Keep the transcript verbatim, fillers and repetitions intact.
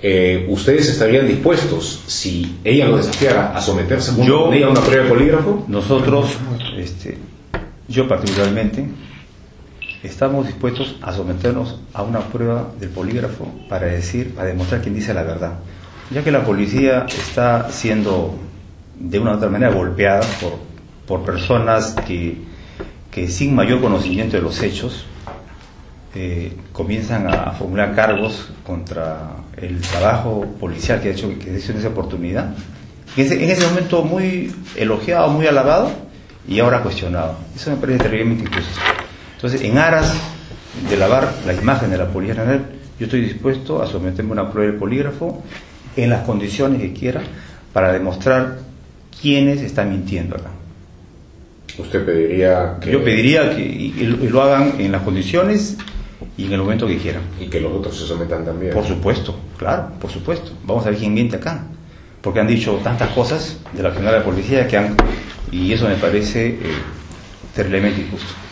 eh, ¿ustedes estarían dispuestos, si ella lo desafiara, a someterse junto yo, con ella a una prueba de polígrafo? Nosotros, este, yo particularmente, estamos dispuestos a someternos a una prueba del polígrafo para decir, para demostrar quién dice la verdad, ya que la policía está siendo de una u otra manera golpeada por, por personas que, que sin mayor conocimiento de los hechos eh, comienzan a, a formular cargos contra el trabajo policial que ha hecho, que ha hecho en esa oportunidad, en ese, en ese momento muy elogiado, muy alabado y ahora cuestionado. Eso me parece terriblemente injusto. Entonces, en aras de lavar la imagen de la Policía Nacional, yo estoy dispuesto a someterme a una prueba del polígrafo en las condiciones que quiera para demostrar quiénes están mintiendo acá. Usted pediría que... Yo pediría que y, y lo hagan en las condiciones y en el momento que quieran. Y que los otros se sometan también. Por supuesto, claro, por supuesto. Vamos a ver quién miente acá. Porque han dicho tantas cosas de la General de la Policía que han... Y eso me parece eh, terriblemente injusto.